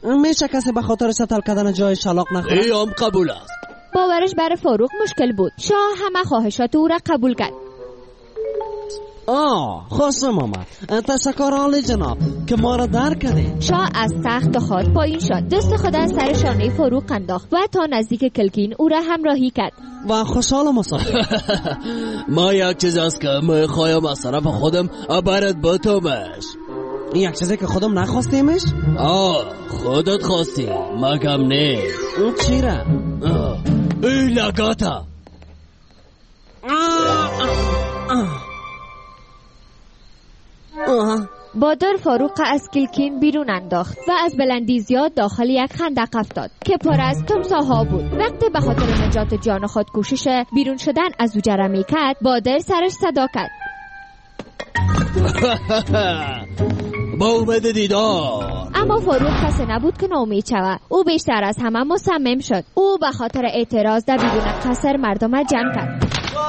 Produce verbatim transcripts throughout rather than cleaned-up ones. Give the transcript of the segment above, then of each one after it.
میشه کسی به خاطر سطل کردن جای شلاق نخوره؟ ای هم قبول است. باورش برای فاروق مشکل بود. شاه همه خواهشات او را قبول کرد. آه خوشم آمد. تشکر عالی جناب که ما را درک کردید. شاه از تخت خود پایین شد، دست خود از سر شانه فاروق انداخت و تا نزدیک کلکین او را همراهی کرد. و خوشحالم مسافر. ما یک چیز است که میخوایم از طرف خودم برات بتومش. یک چیزی که خودم نخواستیمش؟ آه خودت خواستی مگم نه. اون چی را؟ ای لگاتا. بادر فاروق از کلکین بیرون انداخت و از بلندی زیاد داخل یک خندق افتاد که پر از تمساح‌ها بود. وقتی به خاطر نجات جان خود کوشش بیرون شدن از او جرمی کرد، بادر سرش صدا کرد. با اومد دیدار. اما فاروق کسی نبود که ناامید شود. او بیشتر از همه مصمم شد. او به خاطر اعتراض در بیرون قصر مردم را جمع کرد.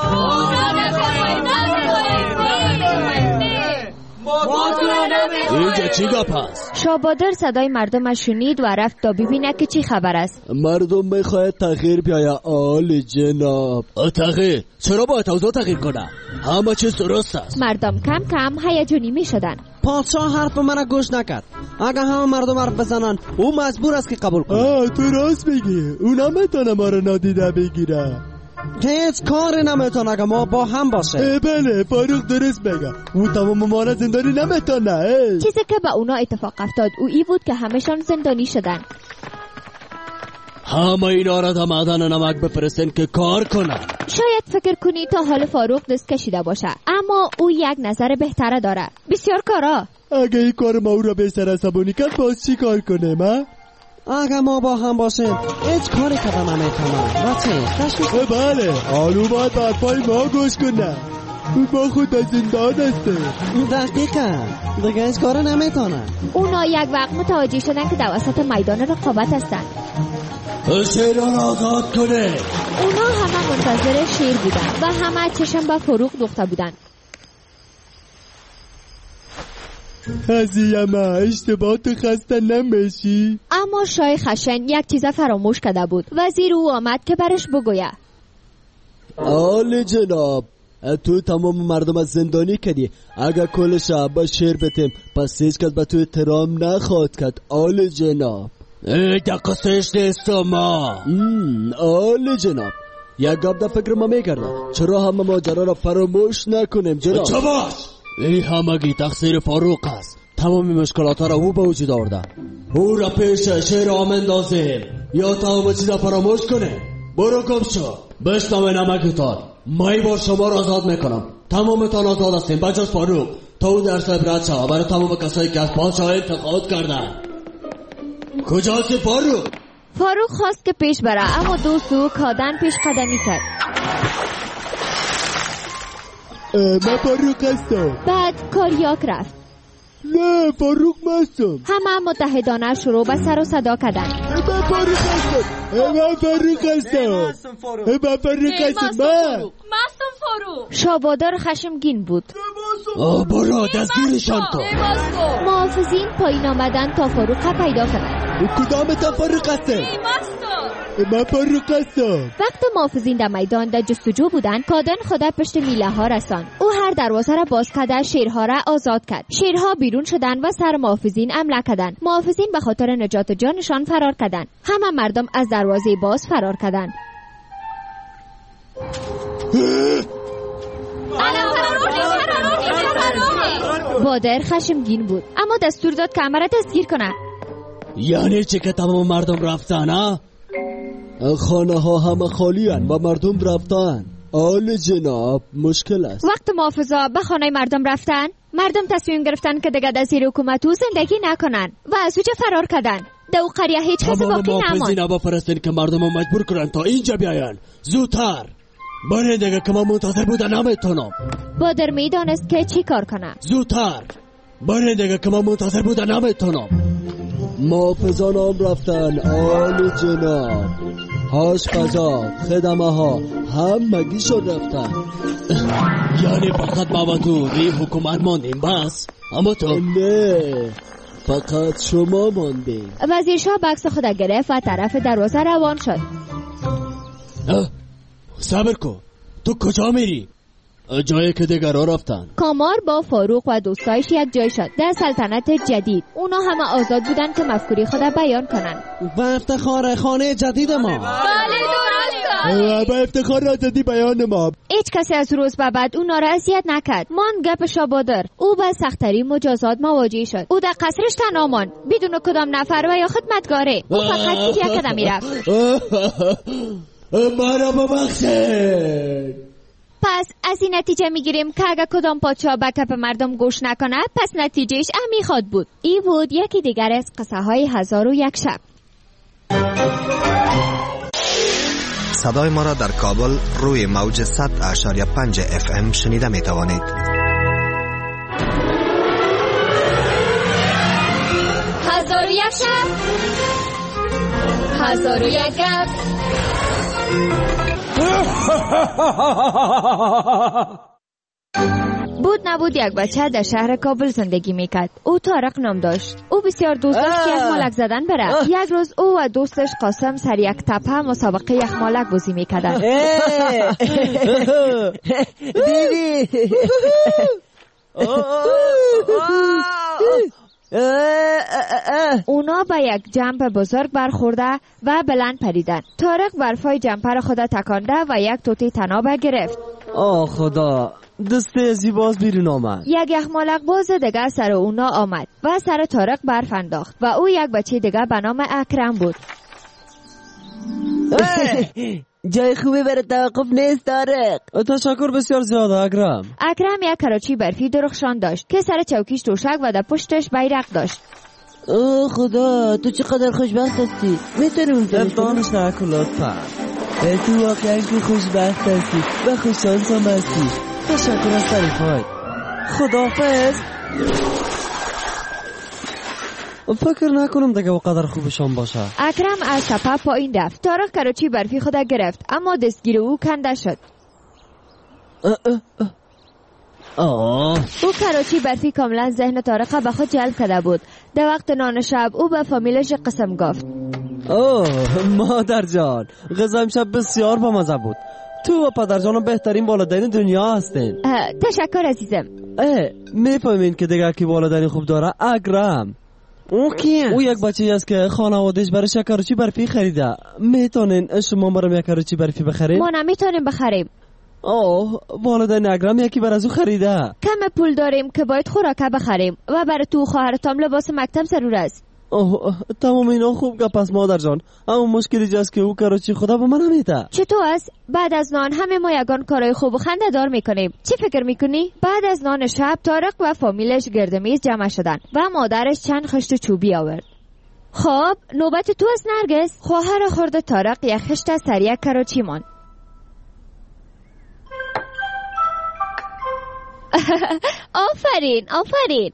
اینجا چی گپ است؟ شاه بادر صدای مردم شنید و رفت تا ببینه که چی خبر است. مردم میخواهد تغییر بیاید آل جناب. تغییر؟ چرا باید اوضاع تغییر کنه؟ همه چیز درست است. مردم کم کم هیجانی میشدن. پادشاه حرف من گوش نکرد. اگه همه مردم حرف بزنن او مجبور است که قبول کنه. آه تو راست میگی. او نمیتونه ما رو نادیده بگیره. که هیچ کاری نمیتونه اگه ما با هم باشه. بله فاروق درست بگه. او تمام ما را زندانی نمیتونه. چیزی که به اونا اتفاق افتاد او ای بود که همشان زندانی شدن. همه اینا را تا معدن نمک بفرستن که کار کنن. شاید فکر کنی تا حال فاروق دست کشیده باشه، اما او یک نظر بهتره داره. بسیار کارا. اگه این کار ما او را بیشتر عصبانی کرد باز چی کار کنه ما؟ اگه ما با هم باشیم هیچ کاری کردن نمیتونم. راچه تشویش. بله آلو باید به حرفای ما گوش کنه. او با خود از زندان هسته. دقیقا دیگه هیچ کاری نمیتونم. اونا یک وقت متوجه شدن که در وسط میدان رقابت هستن. شیران آزاد کنه. اونا همه منتظر شیر بودن و همه چشم به فاروق دوخته بودن. قضیه ما اشتباه تو خسته نمیشی؟ اما شاه خشن یک چیز فراموش کرده بود. وزیر او آمد که برش بگویه. آل جناب تو تمام مردم از زندانی کردی. اگر کل شب با شیر بتیم پس هیچ کس به تو احترام نخواهد کرد. آل جناب ای دقیقش نیست ما. آل جناب یک گپ در فکر ما میکردم چرا همه ماجرا را فراموش نکنیم جناب. چه باش؟ ای همگی تقصیر فاروق است. تمامی مشکلات را او به وجود آورده. او را پیش شیر آمندازیم یا تمام چیزا فراموش کنه. برو گم شو. بشنوه نمکتان. من بار شما را آزاد میکنم. تمامتان آزاد هستیم بجز فاروق تا او درس عبرت شود برای تمام کسایی که از پادشاه انتقاد کردن. کجاست فاروق؟ فاروق خواست که پیش بره اما دوست او کادن پیش قدمی کرد. من فاروق هستم. بعد کاریاک رفت. نه فاروق مستم. همه متحدانه شروع به سر و صدا کردن. من فاروق هستم. من فاروق هستم. من فاروق هستم. مستم فاروق. شابادار خشمگین بود. آه برو دستگیرشان تو. محافظین پایین آمدن تا فاروق پیدا کنند. کدام تا فاروق هستم؟ من فاروق هستم. وقت محافظین در میدان در جستجو بودند کادن خدا پشت میله ها رساند. او هر دروازه را باز کرده شیرها را آزاد کرد. شیرها بیرون شدند و سر محافظین حمله کردند. محافظین به خاطر نجات جانشان فرار کردند. همه مردم از دروازه باز فرار کردند. بادر خشمگین بود اما دستور داد که همه را دستگیر کنه. یعنی چه که تمام مردم رفتن ها؟ خانه ها همه خالی هن و مردم رفتن. آل جناب مشکل است. وقت محافظا به خانه مردم رفتن مردم تصمیم گرفتن که دیگه در زیر حکومت او زندگی نکنن و از اوجه فرار کردن. در او قریه هیچ کس باقی نماند. محافظین ها بفرستن که مردم رو مجبور کنن تا اینجا بیاین زودتر. برای دیگه که ما منتظر بودن نمیتونم. بادر میدانست که چی کار کنه. زودتر. برای دیگه که ما منتظر بودن نمیتونم. محافظان هم رفتن آل جناب. آشپزا خدمه ها همگیشون رفتن. یعنی فقط ما و تو ری حکومت ماندیم بس. اما تو نه فقط شما ماندین. وزیرشاه بکس خود گرفت و طرف دروازه روان شد. صبر کن، تو کجا میری؟ جایی که دیگرها رفتن. کامار با فاروق و دوستایش یک جای شد در سلطنت جدید. اونا همه آزاد بودن که مفکوری خود بیان کنن. با افتخار خانه جدید ما. بله درست. با افتخار آزادی بیان ما. هیچ کسی از روز به بعد اون را اذیت نکرد. مان گپ شابادر. او با سخت‌ترین مجازات مواجه شد. او در قصرش تنها ماند بدون کدام نفر و یا خدمتگاره. او فقط یک قدم میرفت. مرا ببخشید. پس از این نتیجه میگیریم که اگر کدام پادشاه به کپ مردم گوش نکنه پس نتیجهش امی خواد بود. ای بود یکی دیگر از قصه های هزار و یک شب. صدای ما را در کابل روی موج صد اشاریه پنج اف ام شنیده می توانید. هزار و یک شب، هزار و یک گپ. بود نبود یک بچه در شهر کابل زندگی میکرد. او طارق نام داشت. او بسیار دوست داشت که یخمالک زدن بره. یک روز او و دوستش قاسم سر یک تپه مسابقه یخمالک بازی میکردن. بیبی اونا به یک جمپ بزرگ برخورده و بلند پریدن. طارق برفای جمپر خود تکانده و یک توتی تناب گرفت. آه خدا، دسته زیباز بیرون آمد. یک یخمالک باز دیگه سر اونا آمد و سر طارق برف انداخت و او یک بچه دیگه به نام اکرم بود. جای خوبی برای توقف نیست طارق. تشکر بسیار زیاد اکرم. اکرم یک کراچی برفی درخشان داشت که سر چوکیش توشک و در پشتش بیرق داشت. اوه خدا، تو چقدر خوشبخت هستی. میتونیم دانش نکن لطفا. تو واقعا که خوشبخت هستی و خوششانس هم هستی. تشکر از تعریفات. خداحافظ. فکر نکنم دیگه اونقدر خوبشان باشه. اکرم از تپه پایین رفت. طارق کراچی برفی خود گرفت اما دستگیر او کنده شد. آه. او کراچی برفی کاملا ذهن طارق به خود جلب کرده بود. در وقت نان شب او به فامیلش قسم گفت. اوه مادر جان، غذا امشب بسیار بامزه بود. تو و پدر جانم بهترین والدین دنیا هستین. تشکر عزیزم. میفهمین که دیگه کی والدین خوب داره؟ اکرم. او کیه؟ او یک بچه است که خانوادهش برای کراچی برفی خریده. میتونین شما برام یک کراچی برفی بخرین؟ ما نمیتونیم بخریم. اوه والدین اکرم یکی بر از او خریده. کم پول داریم که باید خوراک بخریم و برای تو خواهرتام لباس مکتب ضرور است. اوه تمام اینا خوب گپ است مادر جان، اما مشکلی جاست که او کراچی خدا به من نمیده. چطور است؟ بعد از نان همه ما یگان کارهای خوب و خنده دار میکنیم. چی فکر میکنی؟ بعد از نان شب طارق و فامیلش گرد میز جمع شدن و مادرش چند خشت چوبی آورد. خب نوبت تو است نرگس. خواهر خورده طارق یک خشت سر یک کراچی ماند. آفرین آفرین.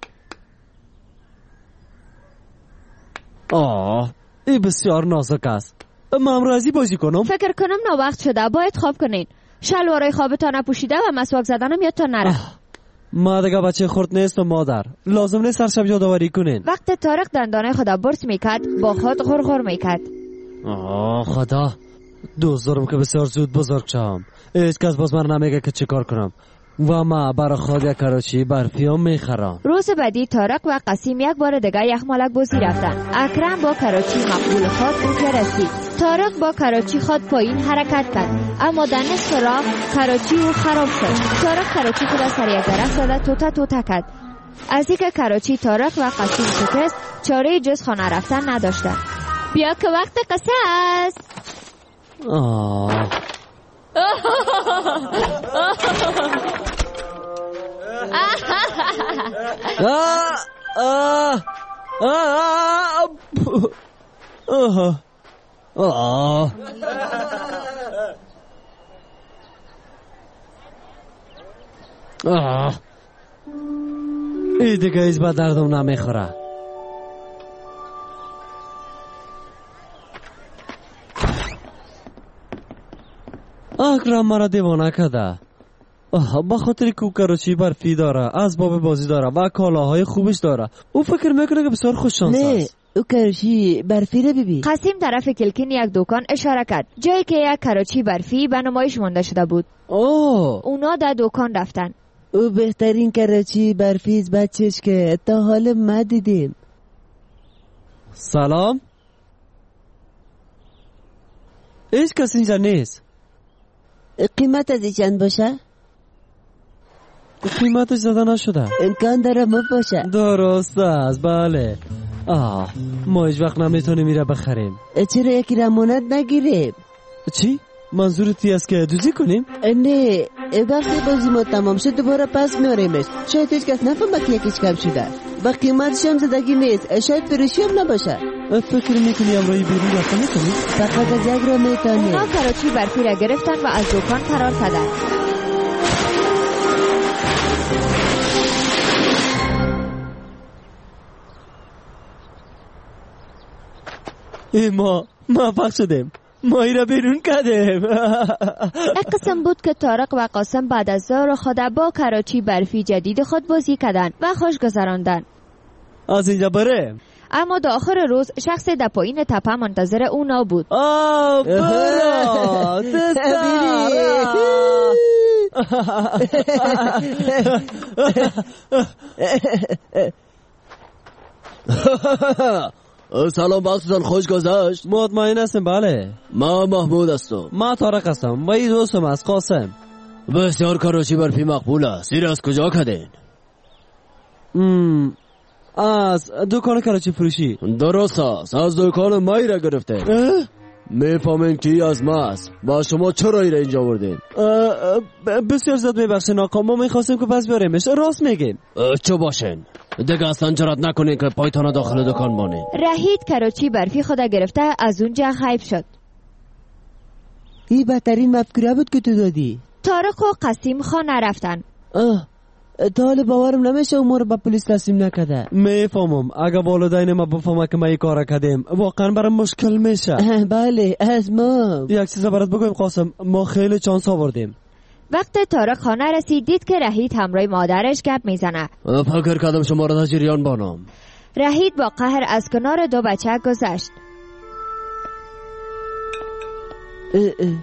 آه این بسیار نازک است. من راضی بازی کنم. فکر کنم ناوقت شده، باید خواب کنین. شلوارای خوابتان نپوشیده و مسواک زدنم یادتان نره. ما دیگه بچه خورد نیستم مادر، لازم نیست هر شب یادآوری کنین. وقت طارق دندانه خدا برس میکرد با خود غرغر میکرد. آه خدا، دوست دارم که بسیار زود بزرگ شم. هیچ کس باز من نمیگه که چی کار کنم و ما برای خود یک کراچی برفی هم میخرم. روز بعدی طارق و قسیم یک بار دیگه یخمالک بازی رفتن. اکرم با کراچی مقبول خود کوچه رسید. طارق با کراچی خود پایین حرکت کرد اما در نصف راه کراچی او خراب شد. طارق کراچی خود سر یک درخت زده توته توته کرد. از اینکه کراچی طارق و قسیم شکست چاره جز خانه رفتن نداشتن. بیا که وقت قصه است. آه آه آه آه آه ای دیگه ایز با دردم نمیخوره. اکرم مرا دیوانه کده. آه، با خاطر که او کراچی برفی داره، اسباب بازی داره و کالاهای خوبش داره، او فکر میکنه که بسیار خوش شانس نه است. او کراچی برفی رو ببین. قسیم طرف کلکین یک دکان اشاره کرد، جایی که یک کراچی برفی به نمایش مانده شده بود. اوه اونا در دکان رفتن. او بهترین کراچی برفیز بچهش که تا حال ما دیدیم. سلام. هیچ کسی اینجا نیست. قیمت از چند باشه؟ قیمتش زده نشده. امکان داره ما باشه. درست است، بله. آه، ما هیچ وقت نمیتونیم میره بخریم. چرا یکی رمانت نگیریم؟ چی؟ منظورت است که دوزی کنیم؟ نه وقتی بازی ما تمام شد دوباره پس میاریمش. شاید هیچ کس نفهمه که یکیش کم شده و قیمتش هم زدگی نیست. شاید فروشی هم نباشه. فکر میکنی امروی بیرون رفته میکنی؟ فقط از یک را میتانی. اونا کراچی برفی را گرفتن و از دکان فرار کردن. ای ما موفق شدیم، ما ای را بیرون کردیم. یک قسم بود که طارق و قاسم بعد از ظهر خود با کراچی برفی جدید خود بازی کردن و خوش گذراندن. از اینجا بریم. اما در آخر روز شخص در پایین تپه منتظر اونا بود. آه برا سلام بخشتان، خوش گذشت؟ مطمئن هستم بله. ما محمود هستم. ما طارق هستم و این دوستم از قاسم. بسیار کراچی برفی مقبول است. سیر از کجا کردین؟ از دکان کراچی فروشی. درست است، از دکان مایی را گرفتین. میفهمین کی از ما است و شما چرا ایره اینجا بردین؟ بسیار زد میبخشین آقا، ما میخواستیم که پس بیاریمش. راست میگیم. چه باشین دیگه اصلا جرات نکنین که پایتان داخل دکان بانین. رهید کراچی برفی خود گرفته از اونجا غیب شد. این بهترین مفکوره بود که تو دادی. طارق و قسیم خانه رفتن. آه تا حال باورم نمیشه امور با پلیس تسلیم نکده. میفهمم، اگه والدین ما بفهمه که ما این کار کردیم واقعا برام مشکل میشه. بله از ما یک چیز برات بگویم قاسم، ما خیلی چانس آوردیم. وقت طارق خانه رسید دید که رهید همراه مادرش گپ میزنه. فکر کردم شما را در جریان بانم. رهید با قهر از کنار دو بچه گذشت. اه اه.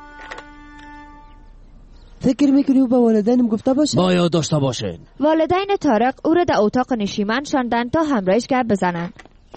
فکر میکنی او با والدینم گفته باشه؟ باید داشته باشین. والدین طارق او را در اتاق نشیمن شاندن تا همراهش گپ بزنن.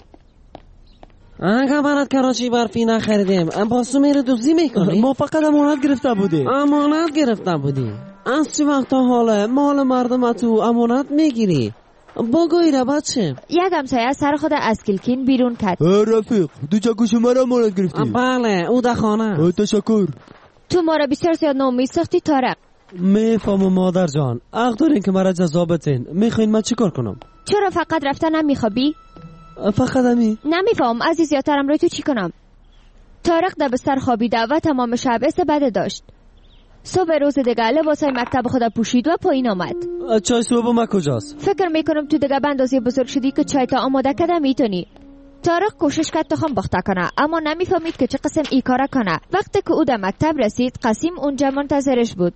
اگه برات کراچی برفی نخریدیم پاسو میره دوزی میکنی؟ ما فقط امانت گرفته بودیم. امانت گرفته بودی؟ از چی وقتا حاله مال مردم تو امانت میگیری؟ بگوی را بچه. یک همسایه سر خود از کلکین بیرون کرد. رفیق دو چکو شما را امانت گرفتی؟ بله او در خانه. تشکر. تو ما را بسیار زیاد ناامید ساختی طارق. میفهمم مادر جان، حق دارین که مرا جذابتین. میخواین من چی کار کنم؟ چرا فقط رفته نمیخوابی؟ فقط همی. نمیفهم عزیز یاترم روی تو چی کنم؟ طارق در بستر خوابیده و تمام شب حس بد داشت. صبح روز دیگه لباسای مکتب خود پوشید و پایین آمد. چای صبح ما کجاست؟ فکر میکنم تو دیگه به اندازه بزرگ شدی که چای تا آماده کده میتونی. طارق کوشش کرد تخم بخته کنه اما نمیفهمید که چه قسم ای کاره کنه. وقتی که او در مکتب رسید قسیم اونجا منتظرش بود.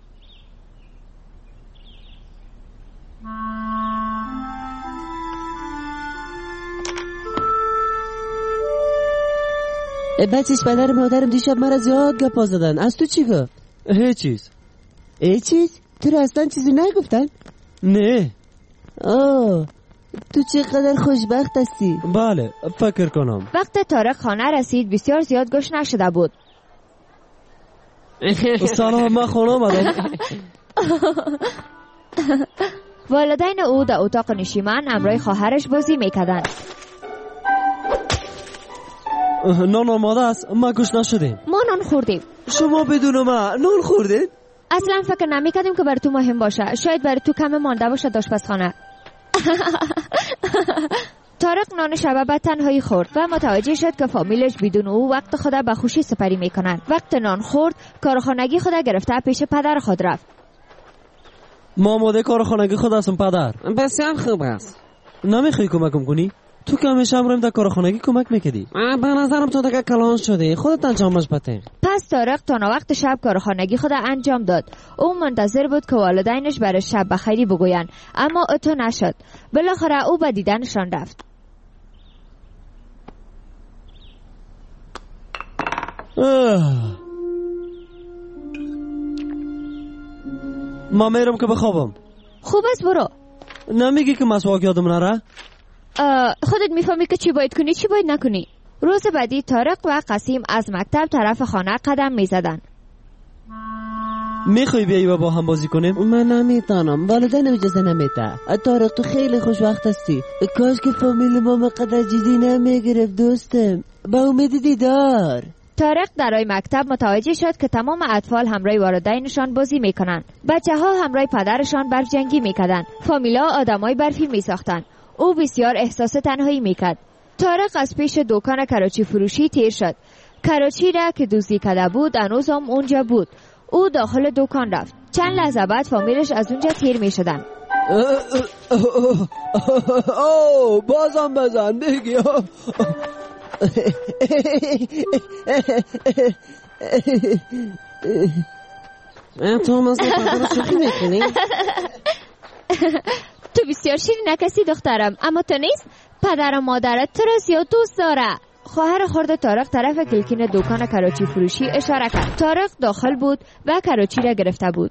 بچهش پدر مادرم دیشب مرا زیاد گپا زدن. از تو چی گفت؟ هیچ چیز. هیچ چیز؟ تو را اصلا چیزی نگفتن؟ نه. آه تو چقدر خوشبخت هستی. بله فکر کنم. وقت طارق خانه رسید بسیار زیاد گشنه شده بود. سلام من خانه آمدم. والدین او در اتاق نشیمن همراه خواهرش بازی میکردند. نان آماده است، ما گشنه شدیم. ما نان خوردیم. شما بدون ما نان خوردید؟ اصلا فکر نمیکردیم که بر تو مهم باشه. شاید بر تو کم مانده باشه آشپزخانه. طارق نان شب بعد تنهایی خورد و متوجه شد که فامیلش بدون او وقت خود به خوشی سپری میکنن. وقت نان خورد کارخانگی خود گرفته پیش پدر خود رفت. ما آماده کارخانگی خود هستم پدر. بسیار خوب است. نمیخوای کمکم کنی؟ تو که همیشه همرایم در کار خانگی کمک میکردی. به نظرم تو دیگه کلان شدی، خودت انجامش بده. پس طارق تا وقت شب کار خانگی خود انجام داد. او منتظر بود که والدینش برای شب بخیری بگوین، اما اتو نشد. بالاخره او به دیدنشان رفت. ما میرم که بخوابم. خوب است برو. نمیگی که مسواک یادم نره؟ خودت میفهمی که چی باید کنی چی باید نکنی. روز بعدی طارق و قاسم از مکتب طرف خانه قدم میزدن. میخوای بیایی و با هم بازی کنیم؟ من نمیتونم، والدینم اجازه نمیده. طارق تو خیلی خوشوقت هستی. کاش که فامیل ما مقدر چیزی نمیگرفت دوستم. با امید دیدار. طارق درای مکتب متوجه شد که تمام اطفال همراه والدینشان بازی میکنن. بچه ها همراه پدرشان برف جنگی میکردن. فامیلا آدمای برفی میساختن. او بسیار احساس تنهایی میکرد. طارق از پیش دکان کراچی فروشی تیر شد. کراچی را که دزدی کرده بود هنوز هم اونجا بود. او داخل دکان رفت. چند لحظه بعد فامیلش از اونجا تیر میشدن. اوه بازم بزن بگی. تو مثلا پدر شوخی میکنی؟ تو بسیار شیرین کسی دخترم، اما تو نیست. پدر و مادرت تو را زیاد دوست داره. خواهر خرد طارق طرف کلکین دکان کراچی فروشی اشاره کرد. طارق داخل بود و کراچی را گرفته بود.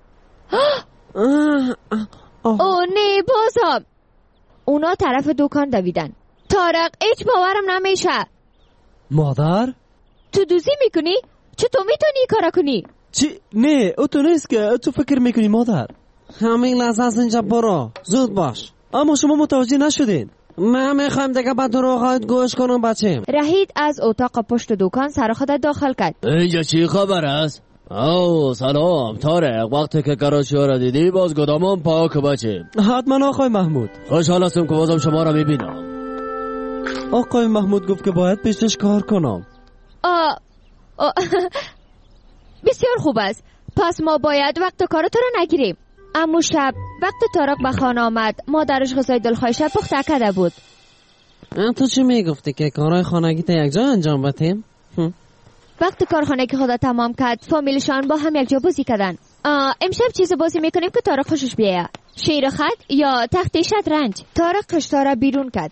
او نه بازم. اونا طرف دکان دویدن. طارق هیچ باورم نمیشه. مادر؟ تو دوزی میکنی؟ چطور میتونی کارا کنی؟ چی؟ نه او تو نیست که تو فکر میکنی مادر. همین لحظه از اینجا برو، زود باش. اما شما متوجه نشدین. من میخوایم دیگه به دروغات گوش کنم بچیم. رهید از اتاق پشت دکان سر خود داخل کرد. اینجا چی خبر است؟ او سلام طارق، وقتی که کراچی را دیدی باز گدامان پاک بچیم. حتما آقای محمود. خوشحال هستم که بازم شما را میبینم. آقای محمود گفت که باید پیشش کار کنم. آه آه بسیار خوب است. پس ما باید وقت کار تو را نگیریم. اما شب وقت طارق به خانه آمد مادرش غذای دلخواهش پخته کرده بود. تو چی میگفتی که کارهای خانگی تا یک جا انجام بدیم؟ وقت کارخانگی خدا تمام کرد فامیلشان با هم یک جا بازی کردن. امشب چیز بازی میکنیم که طارق خوشش بیایه. شیر خط یا تخت شطرنج. طارق کشتاره بیرون کرد.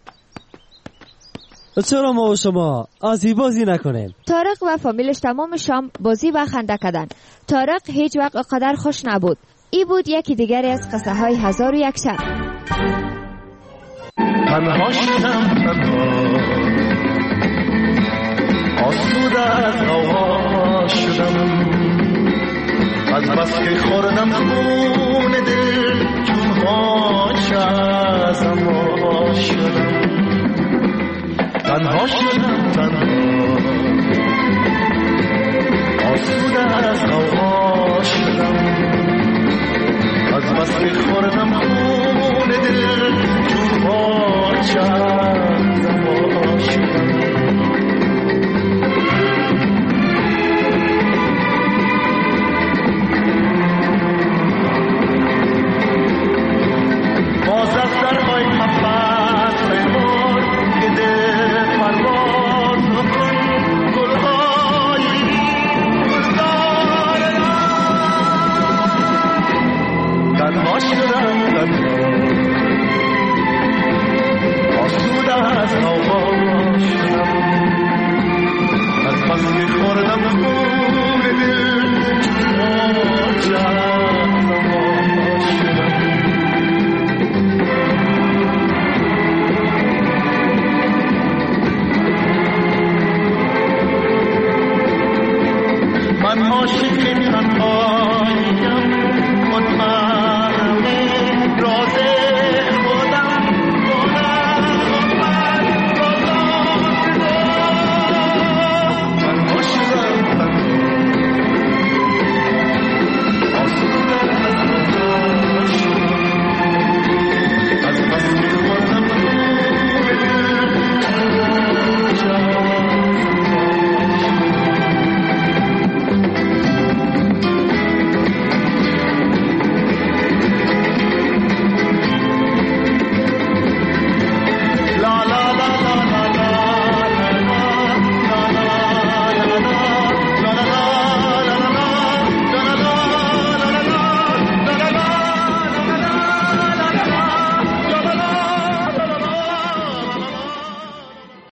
چرا ما و شما از این بازی نکنیم؟ طارق و فامیلش تمام شام بازی و خنده کردن. طارق هیچ وقت قدر خوش نبود. ای بود یکی دیگری از قصه های هزار و یک شب. تنها شدم تنها آسوده از هوا شدم، از بس که خوردم خون دل چون هاش از اما شدم. تنها شدم تنها آسوده از هوا شدم، از بس که خوردم خون دل چون هاش